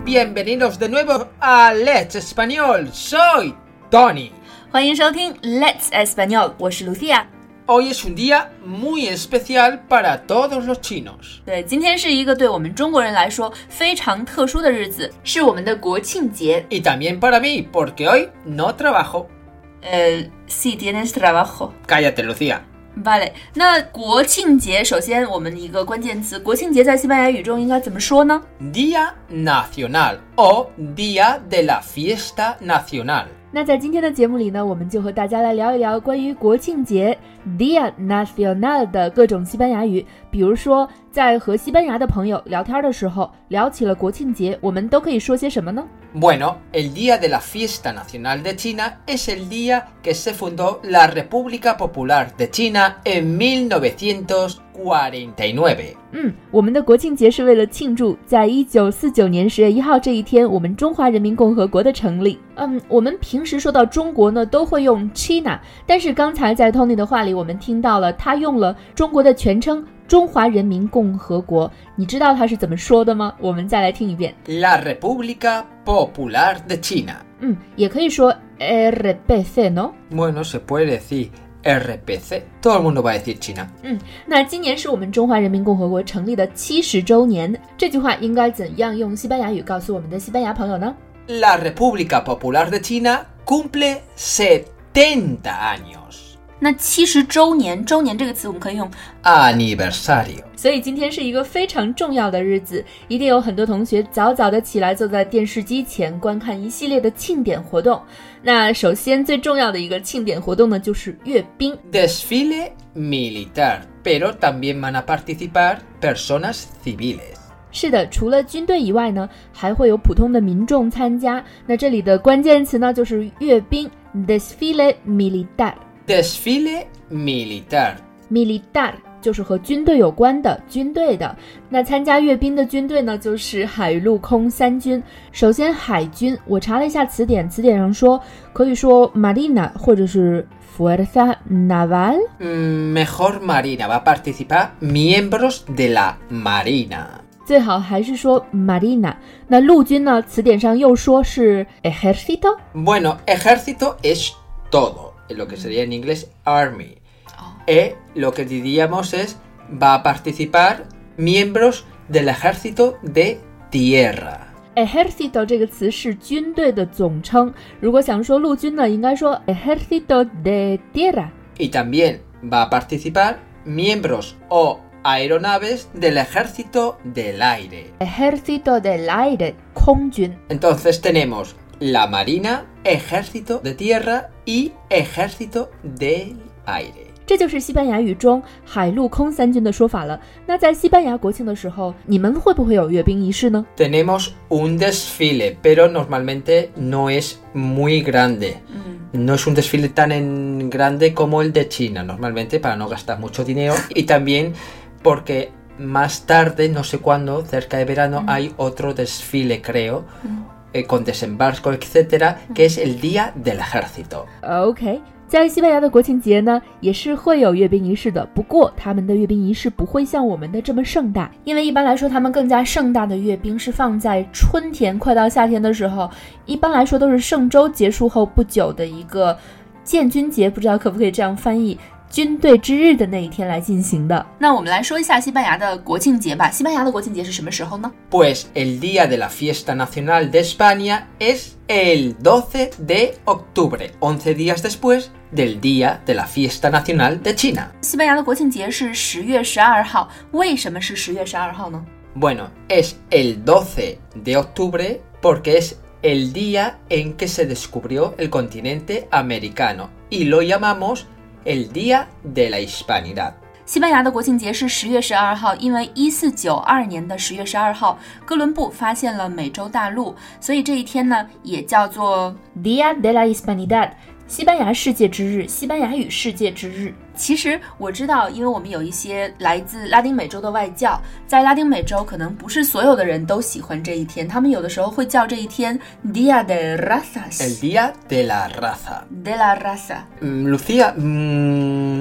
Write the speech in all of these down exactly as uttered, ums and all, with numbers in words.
bienvenidos de nuevo a Let's Español. Soy Tony. 欢迎收听 Let's Español， 我是 Lucia。Hoy es un día muy especial para todos los chinos. 对，今天是一个对我们中国人来说非常特殊的日子，是我们的国庆节。 Y también para mí, porque hoy no trabajo. Eh, sí, tienes trabajo. Cállate, Lucía.Vale, 那国庆节首先我们一个关键词，国庆节在西班牙语中应该怎么说呢？ Día Nacional o Día de la Fiesta Nacional。 那在今天的节目里呢，我们就和大家来聊一聊关于国庆节 Día Nacional 的各种西班牙语。比如说在和西班牙的朋友聊天的时候，聊起了国庆节，我们都可以说些什么呢？ Bueno, el Día de la Fiesta Nacional de China es el día que se fundó la República Popular de China en mil novecientos cuarenta y nueve。 嗯，我们的国庆节是为了庆祝在一九四九年十月一号这一天我们中华人民共和国的成立。嗯，我们平时说到中国呢都会用 China， 但是刚才在 Tony 的话里我们听到了他用了中国的全称中华人民共和国，你知道他是怎么说的吗？我们再来听一遍 La República Popular de China。 嗯，也可以说 R P C ¿no? Bueno, se puede decir R P C, todo el mundo va a decir China。 嗯，那今年是我们中华人民共和国成立的七十周年，这句话应该怎样用西班牙语告诉我们的西班牙朋友呢？ La República Popular de China cumple setenta años。 那七十周年，周年这个词我们可以用 aniversario。 所以今天是一个非常重要的日子，一定有很多同学早早的起来坐在电视机前观看一系列的庆典活动。那首先最重要的一个庆典活动呢就是阅兵 Desfile militar, pero también van a participar personas civiles。 是的，除了军队以外呢还会有普通的民众参加。那这里的关键词呢就是阅兵 Desfile militar。Desfile militar Militar 就是和军队有关的，军队的。那参加阅兵的军队呢就是海陆空三军。首先海军，我查了一下词典，词典上说可以说 Marina 或者是 Fuerza Naval。 Mejor Marina, va a participar miembros de la Marina。 最好还是说 Marina。 那陆军呢词典上又说是 Ejército。 Bueno, ejército es todo，lo que sería en inglés army. Y lo que diríamos es va a participar miembros del ejército de tierra. Ejército 这个词是军队的总称，如果想说陆军呢应该说 Ejército de tierra. Y también va a participar miembros o aeronaves del ejército del aire. Ejército del aire 空军。 Entonces tenemos la marina, ejército de tierra y ejército del aire。 这就是西班牙语中海陆空三军的说法了。那在西班牙国庆的时候，你们会不会有阅兵仪式呢？ Tenemos un desfile, pero normalmente no es muy grande. No es un desfile tan en grande como el de China, normalmente para no gastar mucho dinero. Y también porque más tarde, no sé cuándo, cerca de verano, hay otro desfile, creo.Eh, con desembarco, etcétera, que es el Día del Ejército. OK， 在西班牙的国庆节呢，也是会有阅兵仪式的，不过他们的阅兵仪式不会像我们的这么盛大，因为一般来说他们更加盛大的阅兵是放在春天快到夏天的时候，一般来说都是圣周结束后不久的一个建军节，不知道可不可以这样翻译，军队之日的那一天来进行的。那我们来说一下西班牙的国庆节吧。西班牙的国庆节是什么时候呢？ Pues el día de la fiesta nacional de España es el doce de octubre, once días después del día de la fiesta nacional de China。 西班牙的国庆节是十月十二号，为什么是十月十二号呢？ Bueno, es el doce de octubre porque es el día en que se descubrió el continente americano y lo llamamos...El Día de la Hispanidad。 西班牙的国庆节是十月十二号，因为一四九二年的十月十二号，哥伦布发现了美洲大陆，所以这一天呢也叫做 Día de la Hispanidad， 西班牙世界之日，西班牙语世界之日。其实我知道，因为我们有一些来自拉丁美洲的外教，在拉丁美洲可能不是所有的人都喜欢这一天，他们有的时候会叫这一天 Día de Razas。 El Día de la Raza。 De la Raza。 Lucía, mmm,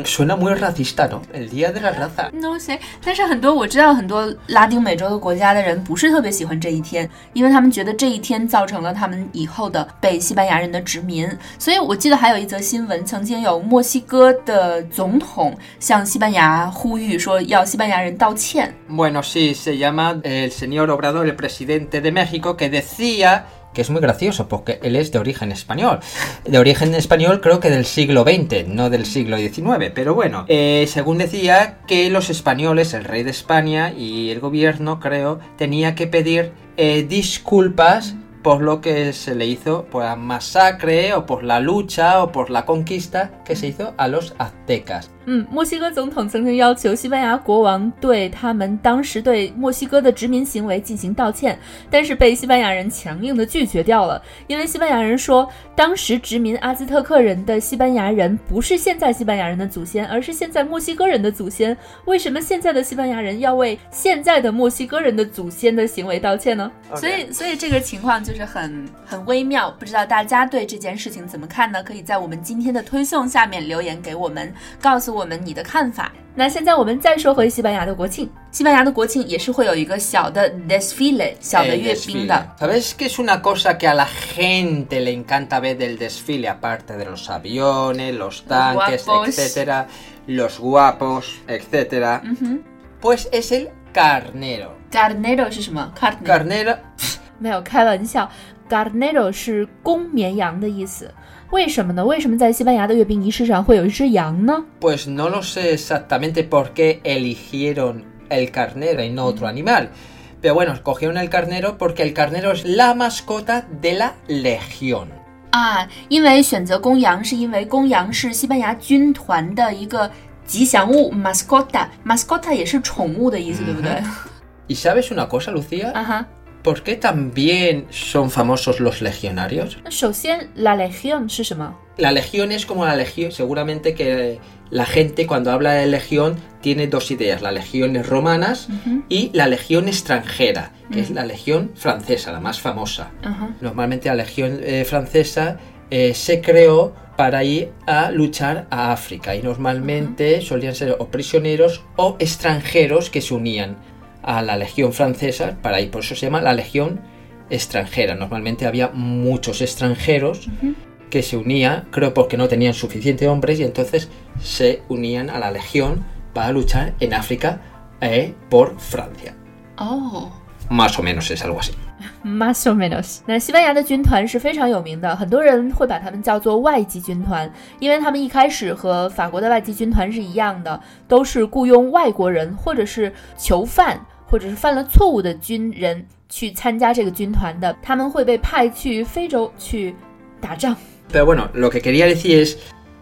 suena muy racista, ¿no? El día de la raza. No sé，但是很多我知道很多拉丁美洲的国家的人不是特别喜欢这一天，因为他们觉得这一天造成了他们以后的被西班牙人的殖民。所以我记得还有一则新闻，曾经有墨西哥的总统向西班牙呼吁说要西班牙人道歉。 Bueno, sí, se llama el señor Obrador, el presidente de México, que decía que es muy gracioso porque él es de origen español. De origen español creo que del siglo veinte, no del siglo diecinueve. Pero bueno, eh, según decía que los españoles, el rey de España y el gobierno, creo, tenía que pedir eh, disculpas por lo que se le hizo por la masacre o por la lucha o por la conquista que se hizo a los aztecas. 嗯，墨西哥总统曾经要求西班牙国王对他们当时对墨西哥的殖民行为进行道歉，但是被西班牙人强硬的拒绝掉了。因为西班牙人说，当时殖民阿兹特克人的西班牙人不是现在西班牙人的祖先，而是现在墨西哥人的祖先。为什么现在的西班牙人要为现在的墨西哥人的祖先的行为道歉呢？ Okay. 所以，所以这个情况就是很很微妙。不知道大家对这件事情怎么看呢？可以在我们今天的推送下面留言给我们，告诉我们你的看法。那现在我们再说回西班牙的国庆，西班牙的国庆也是会有一个小的 desfile 小的阅兵的。 ¿Sabes que es una cosa que a la gente le encanta ver del desfile, aparte de los aviones, los tanques, los etcétera, los guapos, etcétera? Uh-huh. Pues es el carnero. Carnero 是什么？ Carnero. Carnero 没有开玩笑， Carnero 是公绵羊的意思。为什么呢？为什么在西班牙的阅兵仪式上会有一只羊呢？ Pues no lo sé exactamente por qué eligieron el carnero y no otro animal. Pero bueno, escogieron el carnero porque el carnero es la mascota de la legión. 啊，因为选择公羊是因为公羊是西班牙军团的一个吉祥物 mascota， mascota 也是宠物的意思，对不对？ ¿Y sabes una cosa, Lucía? Ajá. ¿Por qué también son famosos los legionarios? 那首先 la legión 是什么？ La legión es como la legión, seguramente que la gente cuando habla de legión tiene dos ideas, la legión romanas uh-huh. y la legión extranjera, que uh-huh. es la legión francesa, la más famosa. Uh-huh. Normalmente la legión eh, francesa eh, se creó para ir a luchar a África y normalmente uh-huh. solían ser o prisioneros o extranjeros que se unían a la legión francesa para ir, por eso se llama la legión extranjera. Normalmente había muchos extranjeros uh-huh. que se unían, creo porque no tenían suficientes hombres y entonces se unían a la legión para luchar en África eh, por Francia. Oh. Más o menos es algo así. Más o menos. 那西班牙的军团是非常有名的，很多人会把他们叫做外籍军团，因为他们一开始和法国的外籍军团是一样的，都是雇佣外国人或者是囚犯或者是犯了错误的军人去参加这个军团的，他们会被派去非洲去打仗。 Pero bueno, lo que quería decir es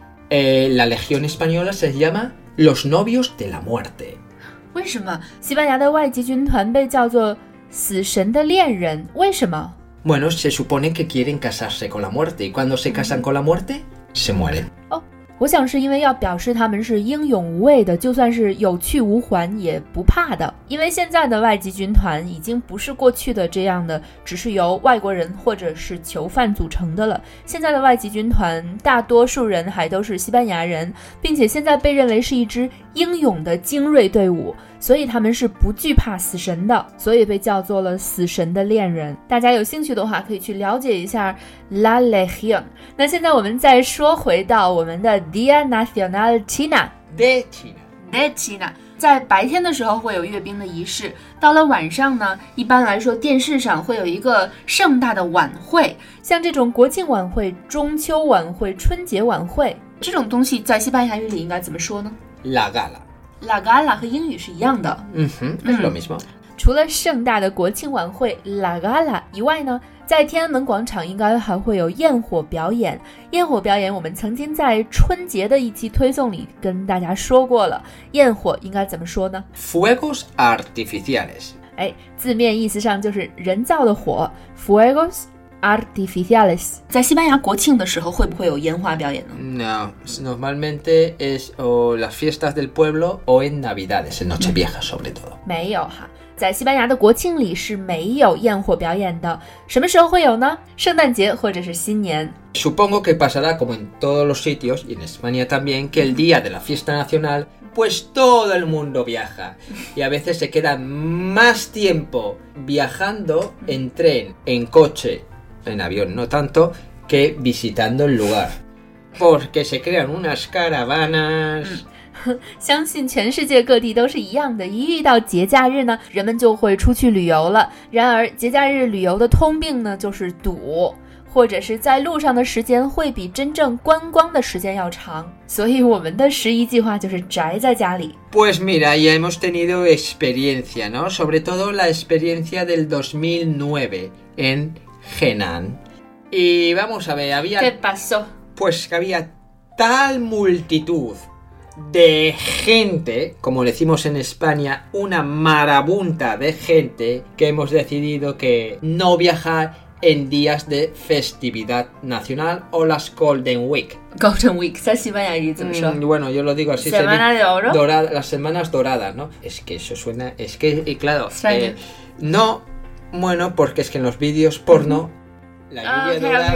eh, la legión española se llama los novios de la muerte. 为什么西班牙的外籍军团被叫做死神的恋人？为什么？ Bueno, se supone que quieren casarse con la muerte y cuando se casan con la muerte, se mueren. 哦，我想是因为要表示他们是英勇无畏的，就算是有去无还也不怕的。因为现在的外籍军团已经不是过去的这样的，只是由外国人或者是囚犯组成的了。现在的外籍军团大多数人还都是西班牙人，并且现在被认为是一支英勇的精锐队伍，所以他们是不惧怕死神的，所以被叫做了死神的恋人。大家有兴趣的话可以去了解一下 La Legión。 那现在我们再说回到我们的 Día Nacional China de China de China。 在白天的时候会有阅兵的仪式，到了晚上呢，一般来说电视上会有一个盛大的晚会，像这种国庆晚会、中秋晚会、春节晚会这种东西，在西班牙语里应该怎么说呢？ La gala. La gala 和英语是一样的。 嗯哼，es lo mismo。 除了盛大的国庆晚会 La gala 以外呢，在天安门广场应该还会有焰火表演。焰火表演我们曾经在春节的一期推送里跟大家说过了，焰火应该怎么说呢？ Fuegos artificiales。 哎，字面意思上就是人造的火 Fuegos artificiales。 在西班牙国庆的时候会不会有烟花表演呢？ No, normalmente es o las fiestas del pueblo o en Navidades, en Nochevieja sobre todo. 没有哈，在西班牙的国庆里是没有焰火表演的。什么时候会有呢？圣诞节或者是新年。 Supongo que pasará como en todos los sitios y en España también, que el día de la fiesta nacional pues todo el mundo viaja y a veces se queda más tiempo viajando en tren, en coche, en avión no tanto, que visitando el lugar. Porque se crean unas caravanas. 相信全世界各地都是一样的，一遇到节假日呢，人们就会出去旅游了。然而节假日旅游的通病呢，就是堵，或者是在路上的时间会比真正观光的时间要长，所以我们的十一计划就是宅在家里。 Pues mira, ya hemos tenido experiencia, ¿no? Sobre todo la experiencia del dos mil nueve en Henan. Y vamos a ver, había... ¿Qué pasó? Pues que había tal multitud de gente, como decimos en España, una marabunta de gente, que hemos decidido que no viajar en días de festividad nacional o las Golden Week. Golden Week 在西班牙语怎么说？ Mm, bueno, yo lo digo así. Semana de oro. Dorada, las semanas doradas, ¿no? Es que eso suena... Es que, y claro, eh, no... Bueno, porque es que en los vídeos porno... La lluvia dorada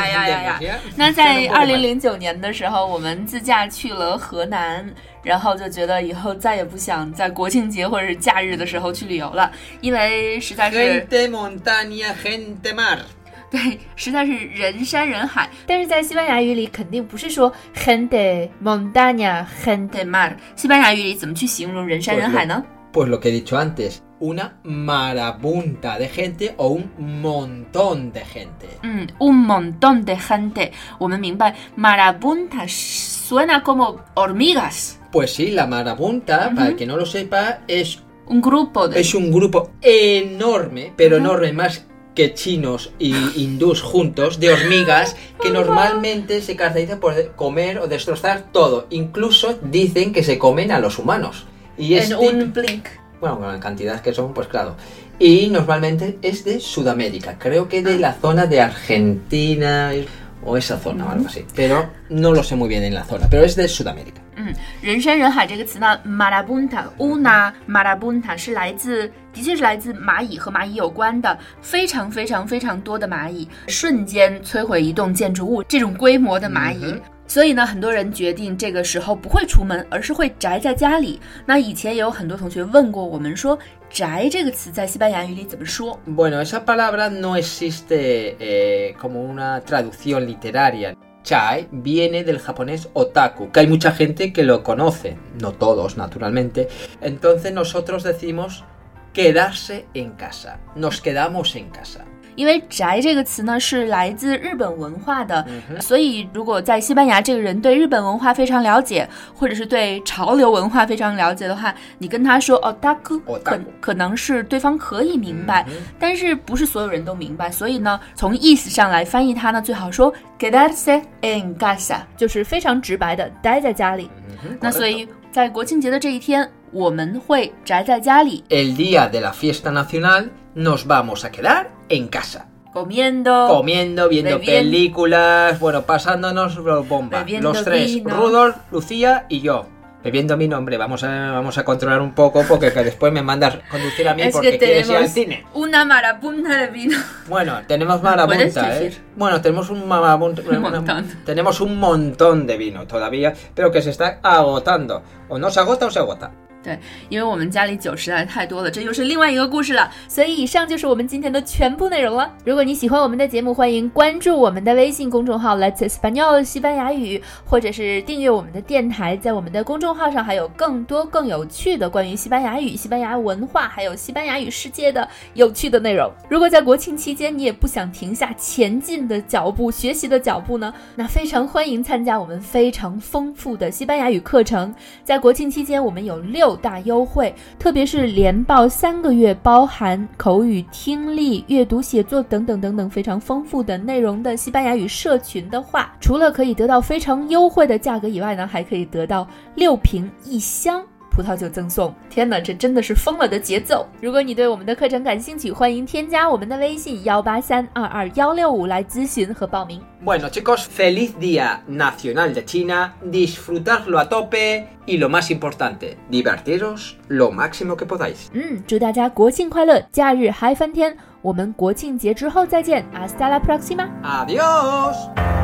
es demasiado... 那在二零零九年的时候，我们自驾去了河南，然后就觉得以后再也不想在国庆节或者是假日的时候去旅游了，因为实在是 Gente montaña, gente mar. 对，实在是人山人海。但是在西班牙语里肯定不是说 gente montaña, gente mar。西班牙语里怎么去形容人山人海呢？ Pues lo que he dicho antes, una marabunta de gente o un montón de gente. 嗯 un montón de gente。我们明白 marabunta suena como hormigas。 Pues sí, la marabunta, uh-huh. Para el que no lo sepa, es un grupo de... es un grupo enorme, pero uh-huh. enorme más que chinos y hindús juntos, de hormigas que normalmente se caracterizan por comer o destrozar todo. Incluso dicen que se comen a los humanos. Y en un blink. Bueno, con la cantidad que son, pues claro. Y normalmente es de Sudamérica. Creo que de la zona de Argentina o esa zona o algo así. Pero no lo sé muy bien en la zona, pero es de Sudamérica. 嗯，人山人海这个词呢 ，marabunta una marabunta 是来自，的确是来自蚂蚁和蚂蚁有关的，非常非常非常多的蚂蚁，瞬间摧毁一栋建筑物，这种规模的蚂蚁。嗯，所以呢，很多人决定这个时候不会出门，而是会宅在家里。那以前也有很多同学问过我们说，宅这个词在西班牙语里怎么说 ？Bueno, esa palabra no existe eh, como una traducción literaria. Chai viene del japonés otaku, que hay mucha gente que lo conoce, no todos naturalmente. Entonces nosotros decimos quedarse en casa, nos quedamos en casa. 因为宅这个词呢是来自日本文化的，嗯，所以如果在西班牙这个人对日本文化非常了解，或者是对潮流文化非常了解的话，你跟他说 otaku， 可可能是对方可以明白，嗯，但是不是所有人都明白，所以呢，从意思上来翻译它呢，最好说 quedarse en casa， 就是非常直白的待在家里。嗯，那所以在国庆节的这一天，我们会宅在家里。 El día de la fiesta nacional nos vamos a quedar en casa. Comiendo, comiendo, viendo bebiendo, películas, bueno, pasándonos bomba. Los tres, vino. Rudolf, Lucía y yo. Bebiendo mi nombre, vamos a, vamos a controlar un poco porque que después me mandas conducir a mí es porque quieres ir al cine. Una marabunta de vino. Bueno, tenemos marabunta, ¿eh? Bueno, tenemos un marabunta, un montón. Una, tenemos un montón de vino todavía, pero que se está agotando. O no se agota o se agota. 对，因为我们家里酒实在太多了，这又是另外一个故事了。所以以上就是我们今天的全部内容了。如果你喜欢我们的节目，欢迎关注我们的微信公众号 Let's Español 西班牙语，或者是订阅我们的电台。在我们的公众号上还有更多更有趣的关于西班牙语、西班牙文化还有西班牙语世界的有趣的内容。如果在国庆期间你也不想停下前进的脚步、学习的脚步呢，那非常欢迎参加我们非常丰富的西班牙语课程。在国庆期间我们有六大优惠，特别是连报三个月包含口语、听力、阅读、写作等等等等非常丰富的内容的西班牙语社群的话，除了可以得到非常优惠的价格以外呢，还可以得到六瓶一箱葡萄酒赠送。天哪，这真的是疯了的节奏！如果你对我们的课程感兴趣，欢迎添加我们的微信幺八三二二幺六五来咨询和报名。 Bueno, chicos, feliz Día Nacional de China, disfrutarlo a tope y lo más importante, divertiros lo máximo que podáis. 嗯，祝大家国庆快乐，假日嗨翻天！我们国庆节之后再见 ，Hasta la próxima！ Adiós.